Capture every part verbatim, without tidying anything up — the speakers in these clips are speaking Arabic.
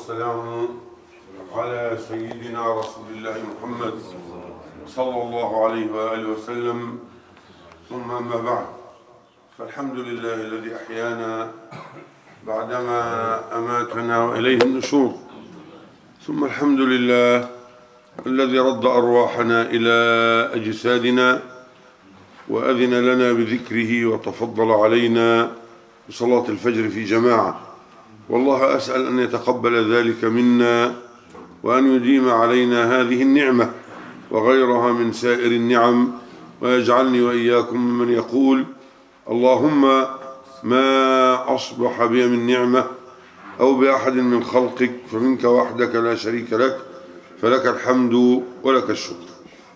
والسلام على سيدنا رسول الله محمد صلى الله عليه وآله وسلم، ثم أما بعد، فالحمد لله الذي أحيانا بعدما أماتنا وإليه النشور، ثم الحمد لله الذي رد أرواحنا إلى أجسادنا وأذن لنا بذكره وتفضل علينا بصلاة الفجر في جماعة. والله أسأل أن يتقبل ذلك منا وأن يديم علينا هذه النعمة وغيرها من سائر النعم، ويجعلني وإياكم ممن يقول: اللهم ما أصبح بي من نعمة أو بأحد من خلقك فمنك وحدك لا شريك لك، فلك الحمد ولك الشكر.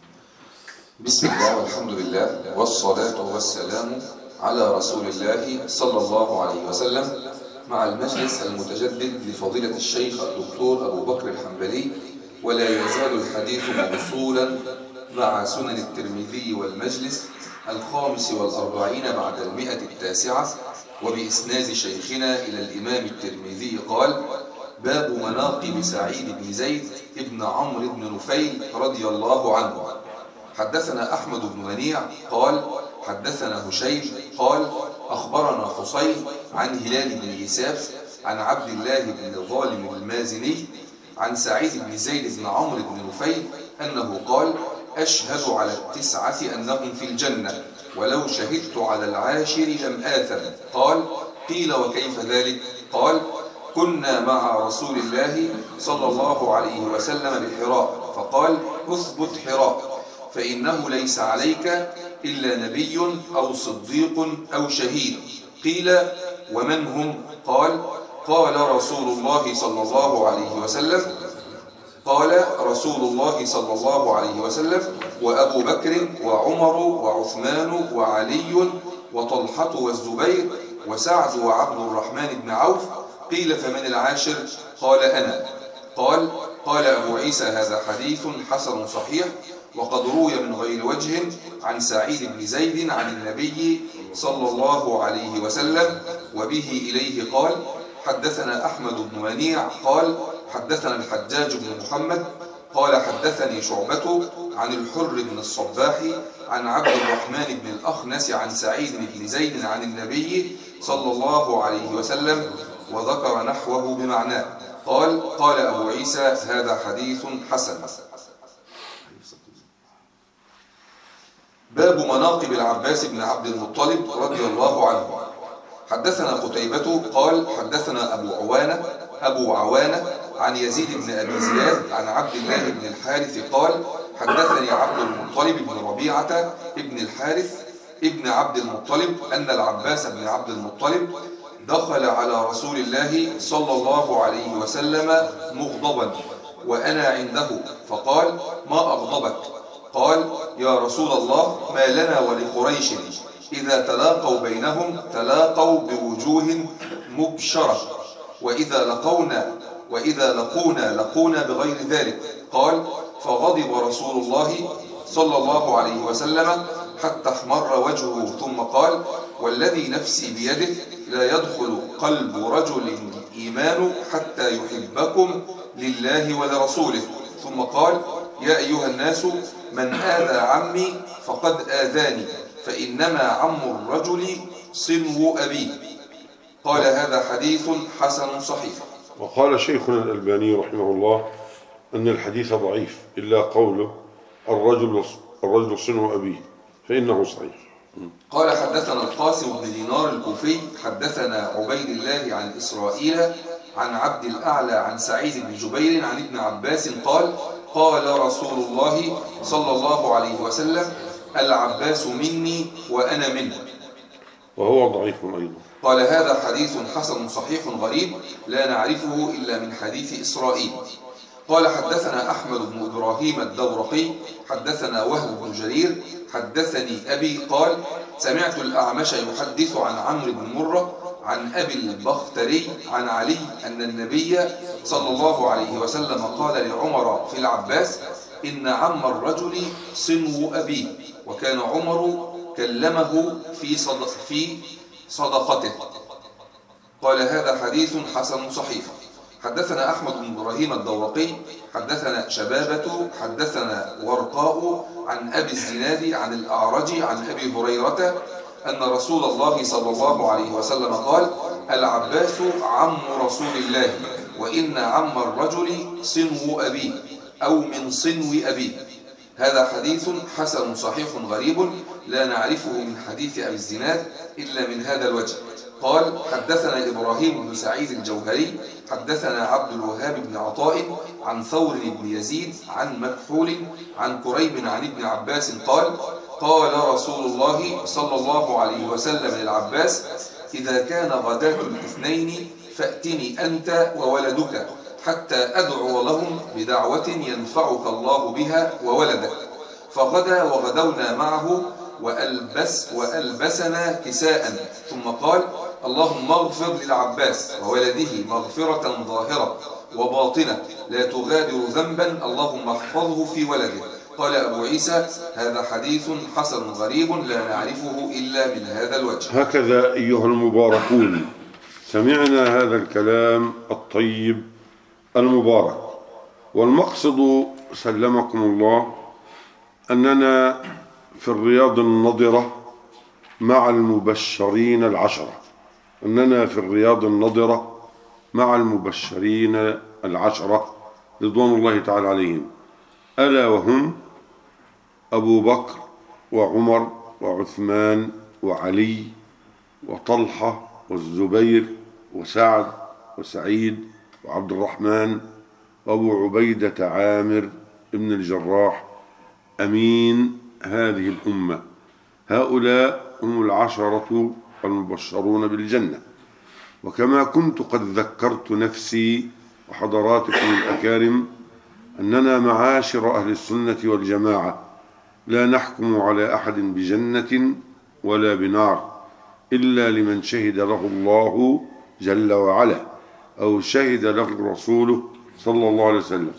بسم الله والحمد لله والصلاة والسلام على رسول الله صلى الله عليه وسلم، مع المجلس المتجدد لفضيلة الشيخ الدكتور أبو بكر الحنبلي. ولا يزال الحديث موصولا مع سنن الترمذي والمجلس الخامس والأربعين بعد المئة التاسعة، وبإسناد شيخنا إلى الإمام الترمذي قال: باب مناقب سعيد بن زيد ابن عمرو بن نفيل رضي الله عنه. حدثنا أحمد بن منيع قال: حدثنا هشيم قال: أخبرنا حصين عن هلال بن يساف عن عبد الله بن ظالم المازني عن سعيد بن زيد بن عمرو بن نفيل أنه قال: أشهد على التسعة أنهم في الجنة، ولو شهدت على العاشر لم آثم. قال: قيل وكيف ذلك؟ قال: كنا مع رسول الله صلى الله عليه وسلم بحراء، فقال: اثبت حراء، فإنه ليس عليك إلا نبي أو صديق أو شهيد. قيل: ومن هم؟ قال: قال رسول الله صلى الله عليه وسلم قال رسول الله صلى الله عليه وسلم وأبو بكر وعمر وعثمان وعلي وطلحة والزبير وسعد وعبد الرحمن بن عوف. قيل: فمن العاشر؟ قال: أنا. قال قال أبو عيسى: هذا حديث حسن صحيح، وقد روي من غير وجه عن سعيد بن زيد عن النبي صلى الله عليه وسلم، وبه إليه قال: حدثنا أحمد بن منيع قال: حدثنا الحجاج بن محمد قال: حدثني شعبة عن الحر بن الصباح عن عبد الرحمن بن الأخنس عن سعيد بن زيد عن النبي صلى الله عليه وسلم، وذكر نحوه بمعناه. قال قال أبو عيسى: هذا حديث حسن. باب مناقب العباس بن عبد المطلب رضي الله عنه. حدثنا قتيبة قال: حدثنا أبو عوانة أبو عوانة عن يزيد بن أبي زياد عن عبد الله بن الحارث قال: حدثني عبد المطلب بن ربيعة ابن الحارث ابن عبد المطلب أن العباس بن عبد المطلب دخل على رسول الله صلى الله عليه وسلم مغضبا وأنا عنده، فقال: ما أغضبك؟ قال: يا رسول الله، ما لنا ولقريش إذا تلاقوا بينهم تلاقوا بوجوه مبشرة، وإذا لقونا وإذا لقونا لقونا بغير ذلك. قال: فغضب رسول الله صلى الله عليه وسلم حتى احمر وجهه، ثم قال: والذي نفسي بيده لا يدخل قلب رجل إيمان حتى يحبكم لله ولرسوله. ثم قال: يا أيها الناس، من آذى عمي فقد آذاني، فإنما عم الرجل صنو أبيه. قال: هذا حديث حسن صحيح. وقال شيخنا الألباني رحمه الله أن الحديث ضعيف إلا قوله الرجل الرجل صنو أبيه، فإنه صحيح. قال: حدثنا القاسم بن دينار الكوفي حدثنا عبيد الله عن إسرائيل عن عبد الأعلى عن سعيد بن جبير عن ابن عباس قال: قال رسول الله صلى الله عليه وسلم: العباس مني وأنا منه. وهو ضعيف أيضا. قال: هذا حديث حسن صحيح غريب لا نعرفه إلا من حديث إسرائيل. قال: حدثنا أحمد بن إبراهيم الدورقي حدثنا وهب بن جرير حدثني أبي قال: سمعت الأعمش يحدث عن عمرو بن مرة عن أبي البختري عن علي أن النبي صلى الله عليه وسلم قال لعمر في العباس: إن عم الرجل صنو أبيه، وكان عمر كلمه في صدق في صدقته. قال: هذا حديث حسن صحيح. حدثنا أحمد بن إبراهيم الدورقي حدثنا شبابة حدثنا ورقاء عن أبي الزناد عن الأعرج عن أبي هريرة أن رسول الله صلى الله عليه وسلم قال: العباس عم رسول الله، وإن عم الرجل صنو أبيه أو من صنو أبيه. هذا حديث حسن صحيح غريب لا نعرفه من حديث أبي الزناد إلا من هذا الوجه. قال: حدثنا إبراهيم بن سعيد الجوهري حدثنا عبد الوهاب بن عطاء عن ثور بن يزيد عن مكحول عن كريب عن ابن عباس قال: قال رسول الله صلى الله عليه وسلم للعباس: إذا كان غداة الاثنين فأتني أنت وولدك حتى أدعو لهم بدعوة ينفعك الله بها وولدك. فغدا وغدونا معه وألبس وألبسنا كساء، ثم قال: اللهم اغفر للعباس وولده مغفرة ظاهرة وباطنة لا تغادر ذنبا، اللهم احفظه في ولده. قال أبو عيسى: هذا حديث حسن غريب لا نعرفه إلا من هذا الوجه. هكذا أيها المباركون سمعنا هذا الكلام الطيب المبارك، والمقصد سلمكم الله أننا في الرياض النضرة مع المبشرين العشرة، أننا في الرياض النضرة مع المبشرين العشرة رضوان الله تعالى عليهم، ألا وهم أبو بكر وعمر وعثمان وعلي وطلحة والزبير وسعد وسعيد وعبد الرحمن وأبو عبيدة عامر ابن الجراح أمين هذه الأمة. هؤلاء هم العشرة المبشرون بالجنة. وكما كنت قد ذكرت نفسي وحضراتكم الأكارم أننا معاشر أهل السنة والجماعة لا نحكم على أحد بجنة ولا بنار إلا لمن شهد له الله جل وعلا أو شهد له رسوله صلى الله عليه وسلم.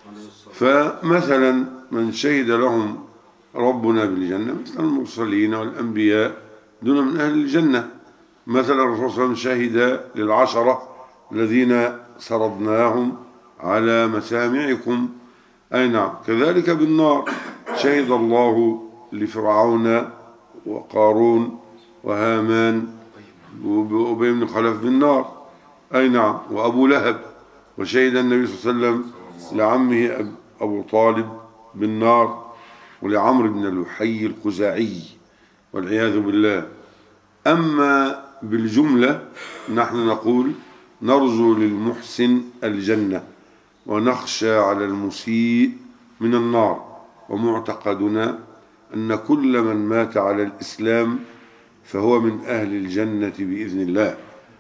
فمثلا من شهد لهم ربنا بالجنة مثل المرسلين والأنبياء دون من أهل الجنة. مثلا الرسول صلى الله عليه وسلم شهد للعشرة الذين سردناهم على مسامعكم، أي نعم. كذلك بالنار شهد الله لفرعون وقارون وهامان وأبي بن خلف بالنار، أي نعم، وأبو لهب. وشهد النبي صلى الله عليه وسلم لعمه أبو طالب بالنار ولعمرو بن لحي الخزاعي والعياذ بالله. أما بالجملة نحن نقول نرجو للمحسن الجنة ونخشى على المسيء من النار، ومعتقدنا أن كل من مات على الإسلام فهو من أهل الجنة بإذن الله،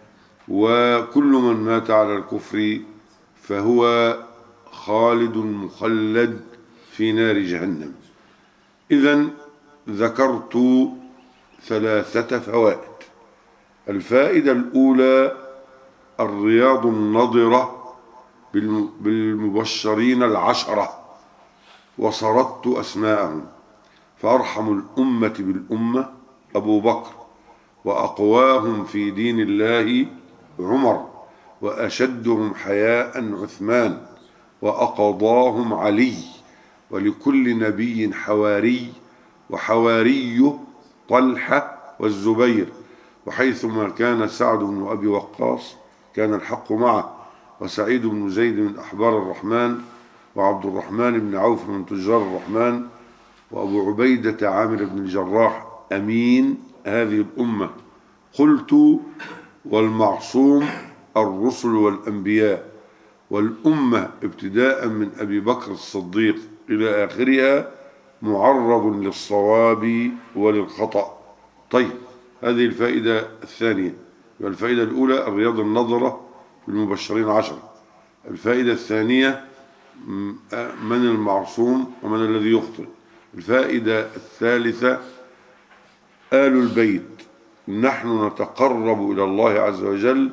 وكل من مات على الكفر فهو خالد مخلد في نار جهنم. إذن ذكرت ثلاثة فوائد. الفائدة الأولى الرياض النضرة بالمبشرين العشرة، وسردت أسماءهم، فأرحم الأمة بالأمة أبو بكر، وأقواهم في دين الله عمر، وأشدهم حياء عثمان، وأقضاهم علي، ولكل نبي حواري، وحواري طلحة والزبير، وحيثما كان سعد بن أبي وقاص كان الحق معه، وسعيد بن زيد من أحبار الرحمن، وعبد الرحمن بن عوف من تجار الرحمن، وأبو عبيدة عامر بن الجراح أمين هذه الأمة. قلت والمعصوم الرسل والأنبياء، والأمة ابتداء من أبي بكر الصديق إلى آخرها معرض للصواب وللخطأ. طيب، هذه الفائدة الثانية. الفائدة الأولى الرياض النظرة بالمبشرين عشرة. الفائدة الثانية من المعصوم ومن الذي يخطئ. الفائدة الثالثة آل البيت، نحن نتقرب إلى الله عز وجل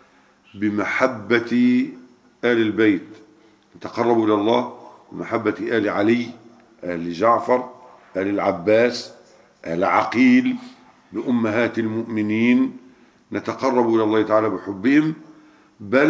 بمحبة آل البيت، نتقرب إلى الله بمحبة آل علي، آل جعفر، آل العباس، آل عقيل، بأمهات المؤمنين، نتقرب إلى الله تعالى بحبهم، بل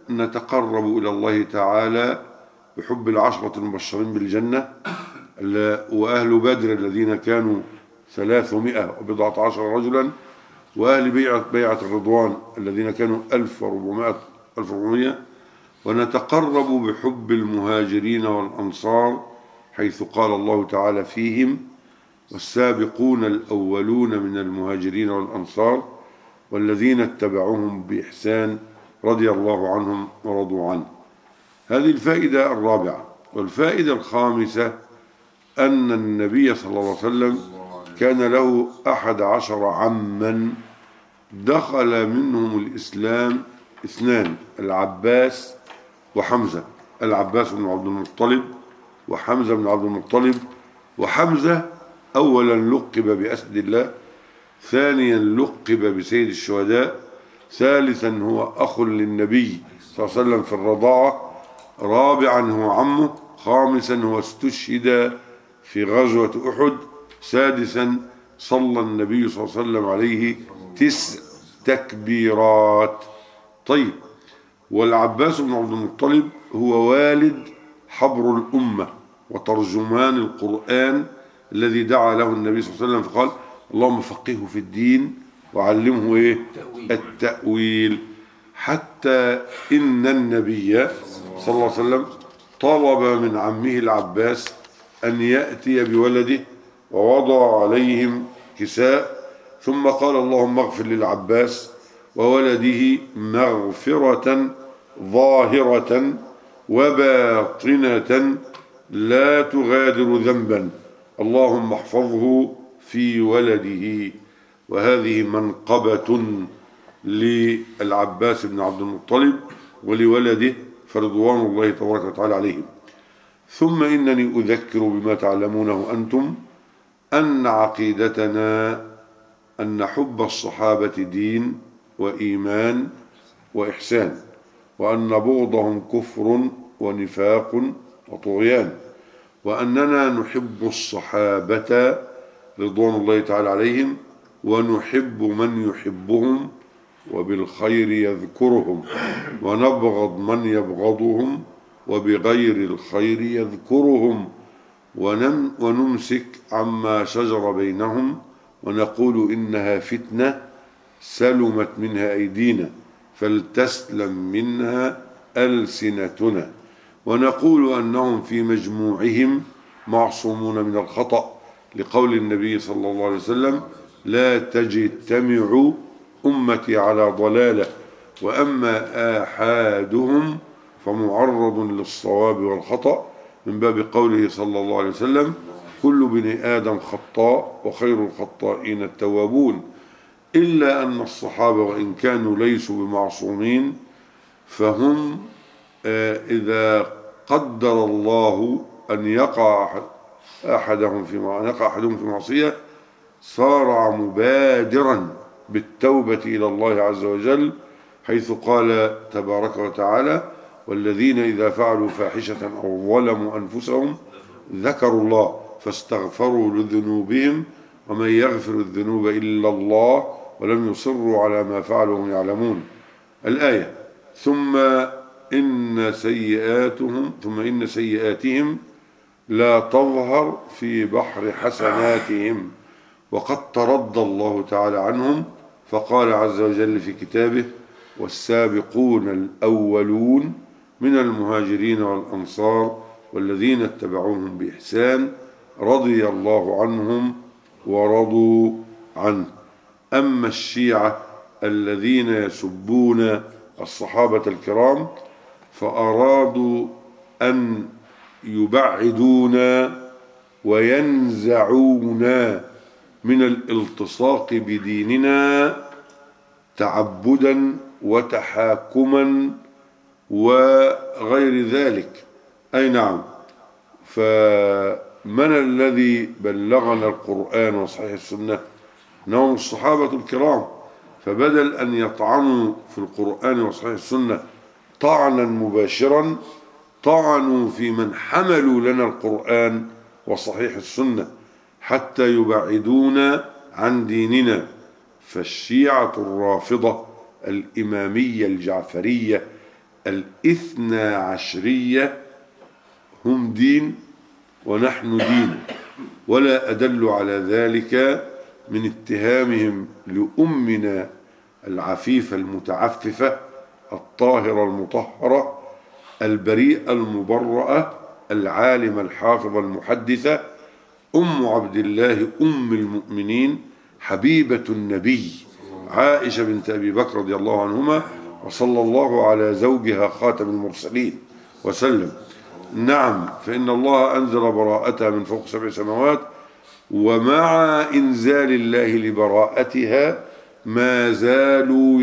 نتقرب إلى الله تعالى بحب العشرة المبشرين بالجنة وأهل بدر الذين كانوا ثلاثمائة وبضعة عشر رجلا، وأهل بيعة, بيعة الرضوان الذين كانوا ألف وأربعمائة، ونتقرب بحب المهاجرين والأنصار حيث قال الله تعالى فيهم: والسابقون الأولون من المهاجرين والأنصار والذين اتبعوهم بإحسان رضي الله عنهم ورضوا عنه. هذه الفائدة الرابعة. والفائدة الخامسة أن النبي صلى الله عليه وسلم كان له أحد عشر عما دخل منهم الإسلام اثنان: العباس وحمزة. العباس بن عبد المطلب وحمزة بن عبد المطلب. وحمزة أولا لقب بأسد الله، ثانيا لقب بسيد الشهداء، ثالثا هو أخ للنبي صلى الله عليه وسلم في الرضاعة، رابعا هو عمه، خامسا هو استشهد في غزوة أحد، سادسا صلى النبي صلى الله عليه وسلم عليه تسع تكبيرات. طيب، والعباس بن عبد المطلب هو والد حبر الأمة وترجمان القرآن الذي دعا له النبي صلى الله عليه وسلم فقال: اللهم فقهه في الدين وعلمه إيه؟ التأويل. حتى إن النبي صلى الله عليه وسلم طلب من عمه العباس أن يأتي بولده ووضع عليهم كساء، ثم قال: اللهم اغفر للعباس وولده مغفرة ظاهرة وباطنة لا تغادر ذنبا، اللهم احفظه في ولده. وهذه منقبة للعباس بن عبد المطلب ولولده فرضوان الله تبارك وتعالى عليهم. ثم إنني أذكر بما تعلمونه أنتم أن عقيدتنا أن حب الصحابة دين وإيمان وإحسان، وأن بغضهم كفر ونفاق وطغيان، وأننا نحب الصحابة رضوان الله تعالى عليهم ونحب من يحبهم وبالخير يذكرهم، ونبغض من يبغضهم وبغير الخير يذكرهم، ونمسك عما شجر بينهم ونقول إنها فتنة سلمت منها أيدينا فلتسلم منها ألسنتنا، ونقول أنهم في مجموعهم معصومون من الخطأ، لقول النبي صلى الله عليه وسلم: لا تجتمع أمتي على ضلالة، وأما آحادهم فمعرض للصواب والخطأ، من باب قوله صلى الله عليه وسلم: كل بني آدم خطاء وخير الخطائين التوابون. إلا أن الصحابة وإن كانوا ليسوا بمعصومين فهم إذا قدر الله أن يقع أحدهم في يقع أحدهم في معصية صار مبادرا بالتوبة إلى الله عز وجل، حيث قال تبارك وتعالى: والذين إذا فعلوا فاحشة أو ظلموا أنفسهم ذكروا الله فاستغفروا لذنوبهم ومن يغفر الذنوب إلا الله ولم يصروا على ما فعلوا وهم يعلمون. الآية. ثم إن سيئاتهم ثم إن سيئاتهم لا تظهر في بحر حسناتهم، وقد ترضى الله تعالى عنهم فقال عز وجل في كتابه: والسابقون الأولون من المهاجرين والأنصار والذين اتبعوهم بإحسان رضي الله عنهم ورضوا عنه. أما الشيعة الذين يسبون الصحابة الكرام فأرادوا أن يبعدونا وينزعونا من الالتصاق بديننا تعبدا وتحاكما وغير ذلك. أي نعم. فمن الذي بلغنا القرآن وصحيح السنة؟ إنهم الصحابة الكرام، فبدل أن يطعنوا في القرآن وصحيح السنة طعنا مباشرا طعنوا في من حملوا لنا القرآن وصحيح السنة حتى يبعدونا عن ديننا. فالشيعة الرافضة الإمامية الجعفرية الاثنى عشرية هم دين ونحن دين، ولا أدل على ذلك من اتهامهم لأمنا العفيفة المتعففة الطاهرة المطهرة البريئة المبرأة العالمة الحافظة المحدثة أم عبد الله أم المؤمنين حبيبة النبي عائشة بنت أبي بكر رضي الله عنهما، وصلى الله على زوجها خاتم المرسلين وسلم. نعم، فإن الله أنزل براءتها من فوق سبع سماوات، ومع إنزال الله لبراءتها ما زالوا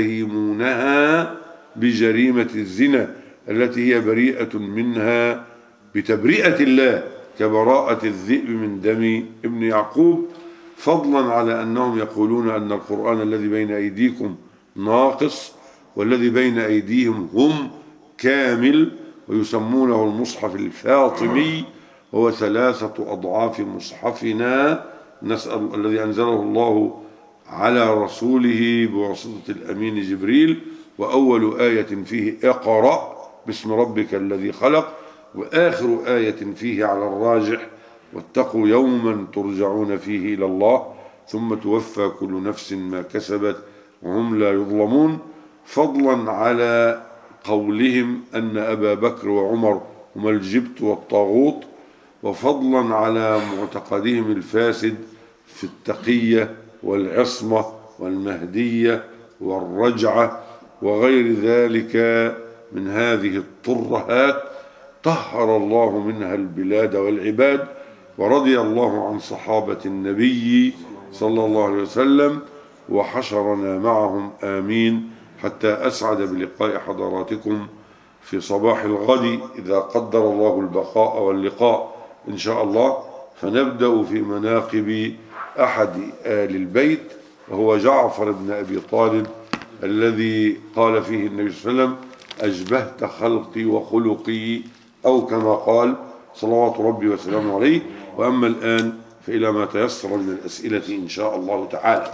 يتهمونها بجريمة الزنا التي هي بريئة منها بتبرئة الله كبراءة الذئب من دم ابن يعقوب، فضلا على أنهم يقولون أن القرآن الذي بين أيديكم ناقص والذي بين أيديهم هم كامل، ويسمونه المصحف الفاطمي، هو ثلاثة أضعاف مصحفنا نسأل الذي أنزله الله على رسوله بواسطة الأمين جبريل، وأول آية فيه اقرأ باسم ربك الذي خلق، وآخر آية فيه على الراجح واتقوا يوما ترجعون فيه إلى الله ثم توفى كل نفس ما كسبت وهم لا يظلمون، فضلا على قولهم أن أبا بكر وعمر هما الجبت والطاغوت، وفضلا على معتقدهم الفاسد في التقية والعصمة والمهدية والرجعة وغير ذلك من هذه الطرهات طهر الله منها البلاد والعباد، ورضي الله عن صحابة النبي صلى الله عليه وسلم، وحشرنا معهم آمين حتى أسعد بلقاء حضراتكم في صباح الغد إذا قدر الله البقاء واللقاء إن شاء الله. فنبدأ في مناقب أحد آل البيت، وهو جعفر بن أبي طالب الذي قال فيه النبي صلى الله عليه وسلم أشبهت خلقي وخلقي، أو كما قال صلوات ربي وسلامه عليه. وأما الآن فإلى ما تيسر من الأسئلة إن شاء الله تعالى.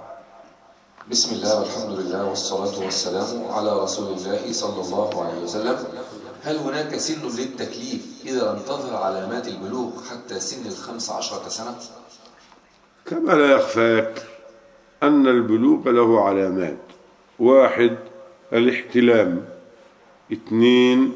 بسم الله والحمد لله والصلاة والسلام على رسول الله صلى الله عليه وسلم. هل هناك سن للتكليف إذا لم تظهر علامات البلوغ حتى سن الخمس عشرة سنة؟ كما لا يخفاك أن البلوغ له علامات: واحد الاحتلام، اثنين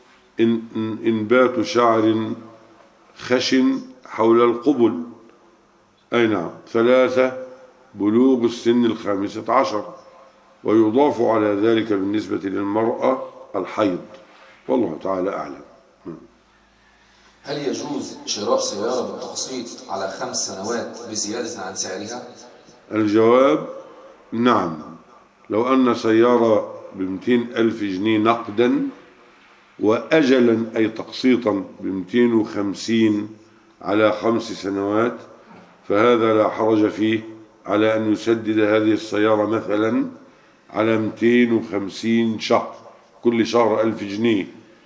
إنبات شعر خشن حول القبل، أي نعم، ثلاثة بلوغ السن الخامسة عشر، ويضاف على ذلك بالنسبة للمرأة الحيض، والله تعالى أعلم. هل يجوز شراء سيارة بالتقسيط على خمس سنوات بزيادة عن سعرها؟ الجواب نعم، لو أن سيارة بمئتين ألف جنيه نقدا وأجلا أي تقسيطا بمئتين وخمسين على خمس سنوات فهذا لا حرج فيه على أن يسدد هذه السيارة مثلا على مئتين وخمسين شهر، كل شهر ألف جنيه،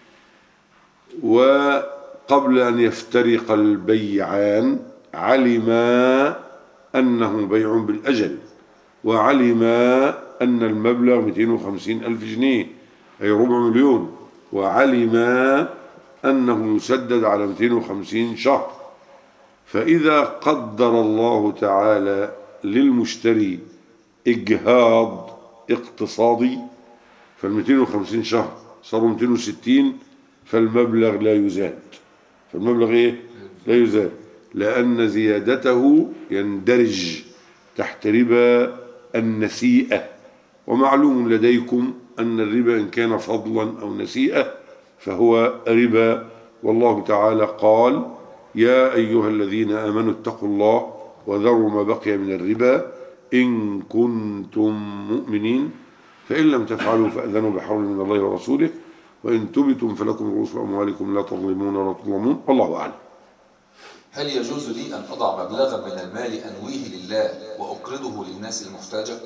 وقبل أن يفترق البيعان علما أنه بيع بالأجل، وعلما أن المبلغ مئتين وخمسين ألف جنيه أي ربع مليون، وعلما أنه يسدد على مئتين وخمسين شهر. فإذا قدر الله تعالى للمشتري إجهاض اقتصادي فالمئتين وخمسين شهر صاروا مئتين وستين، فالمبلغ لا يزاد، فالمبلغ إيه؟ لا يزاد، لأن زيادته يندرج تحت ربا النسيئة، ومعلوم لديكم أن الربا إن كان فضلا أو نسيئة فهو ربا، والله تعالى قال يا أيها الذين آمنوا اتقوا الله وذروا ما بقي من الربا إن كنتم مؤمنين، فإن لم تفعلوا فأذنوا بحرب من الله ورسوله وإن تبتم فلكم رؤوس أموالكم لا تظلمون ولا تظلمون، والله أعلم. هل يجوز لي أن أضع مبلغا من المال أنويه لله وأقرضه للناس المحتاجة؟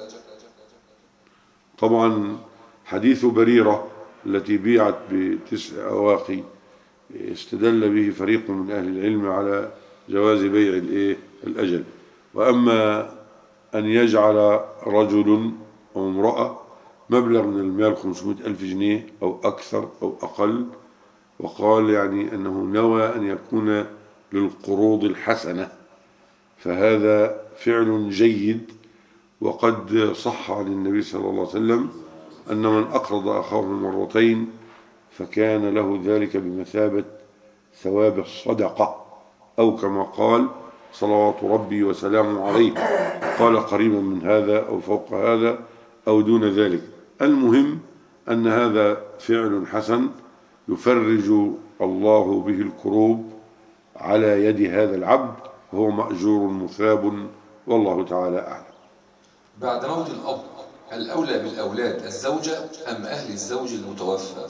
طبعا حديث بريرة التي بيعت بتسع أواقي استدل به فريق من أهل العلم على جواز بيع الأجل. وأما أن يجعل رجل أو امرأة مبلغ من المال خمسمائة ألف جنيه أو أكثر أو أقل، وقال يعني أنه نوى أن يكون للقروض الحسنة، فهذا فعل جيد. وقد صح عن النبي صلى الله عليه وسلم أن من أقرض أخاه مرتين فكان له ذلك بمثابة ثواب الصدقة، أو كما قال صلوات ربي وسلامه عليه، قال قريبا من هذا أو فوق هذا أو دون ذلك. المهم أن هذا فعل حسن يفرج الله به الكروب على يد هذا العبد، وهو مأجور مثاب، والله تعالى أعلم. بعد موت الأب الأولى بالأولاد الزوجة أم أهل الزوج المتوفى؟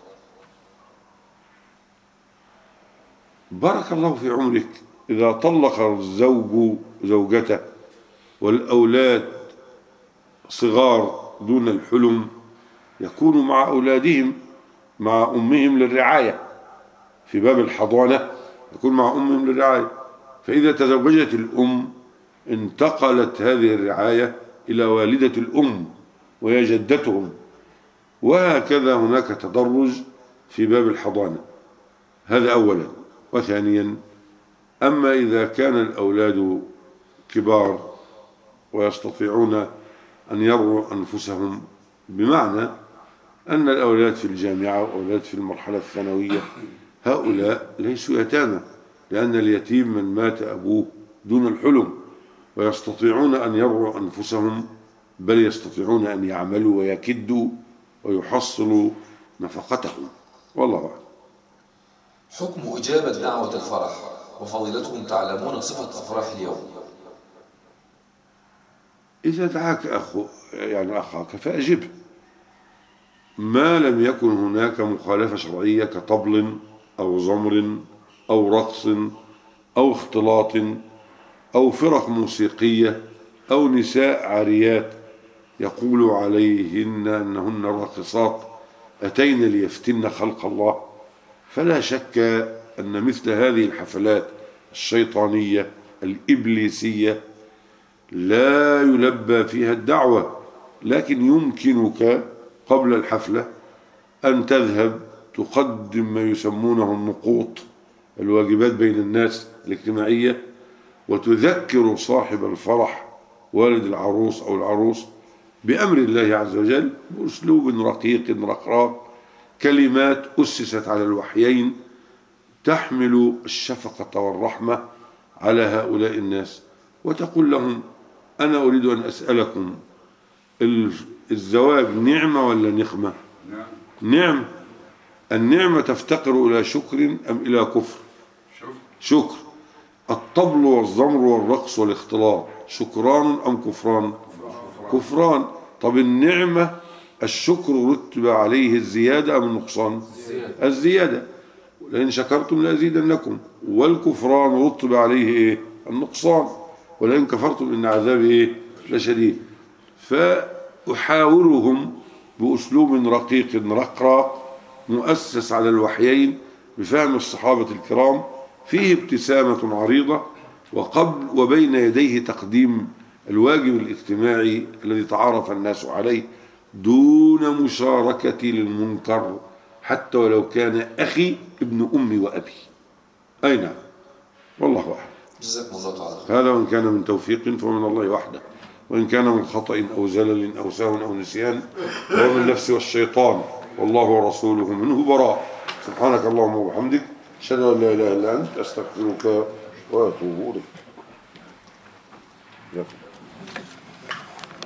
بارك الله في عمرك. إذا طلق الزوج زوجته والأولاد صغار دون الحلم يكونوا مع أولادهم مع أمهم للرعاية، في باب الحضانة يكون مع أمهم للرعاية. فإذا تزوجت الأم انتقلت هذه الرعاية إلى والدة الأم وهي جدتهم، وهكذا هناك تدرج في باب الحضانة. هذا أولا. وثانيا، أما إذا كان الأولاد كبار ويستطيعون أن يروا أنفسهم، بمعنى أن الأولاد في الجامعة وأولاد في المرحلة الثانوية، هؤلاء ليسوا يتامى، لأن اليتيم من مات أبوه دون الحلم، ويستطيعون أن يروا أنفسهم، بل يستطيعون أن يعملوا ويكدوا ويحصلوا نفقتهم، والله أعلم. حكم إجابة دعوة الفرح، وفضيلتكم تعلمون صفة أفراح اليوم. إذا دعاك أخو يعني أخاك فأجبه، ما لم يكن هناك مخالفة شرعية كطبل أو زمر أو رقص أو اختلاط أو فرق موسيقية أو نساء عاريات يقول عليهن أنهن راقصات أتين ليفتن خلق الله، فلا شك أن مثل هذه الحفلات الشيطانية الإبليسية لا يلبى فيها الدعوة، لكن يمكنك قبل الحفلة أن تذهب تقدم ما يسمونه النقوط، الواجبات بين الناس الاجتماعية، وتذكر صاحب الفرح والد العروس أو العروس بأمر الله عز وجل بأسلوب رقيق رقراق، كلمات أسست على الوحيين تحمل الشفقة والرحمة على هؤلاء الناس، وتقول لهم: أنا أريد أن أسألكم، الزواج نعمة ولا نقمة؟ نعم. النعمة تفتقر إلى شكر أم إلى كفر؟ شكر. الطبل والزمر والرقص والاختلاط شكران أم كفران؟ كفران. طب النعمة الشكر رتب عليه الزيادة أم النقصان؟ الزيادة. لئن شكرتم لأزيدنكم. والكفران رتب عليه إيه؟ النقصان. ولئن كفرتم إن عذابي إيه؟ لشديد. فأحاورهم بأسلوب رقيق رقراق مؤسس على الوحيين بفهم الصحابة الكرام، فيه ابتسامة عريضة، وقبل وبين يديه تقديم الواجب الاجتماعي الذي تعارف الناس عليه دون مشاركة للمنكر، حتى ولو كان أخي ابن أمي وأبي. أي نعم، والله أعلم. جزاكم الله تعالى خير. هذا وإن كان من توفيق فمن الله وحده، وإن كان من خطأ أو زلل أو سهو أو نسيان فهو من النفس والشيطان، والله ورسوله منه براء. سبحانك اللهم وبحمدك، أشهد أن لا إله إلا أنت، أستغفرك وأتوب إليك.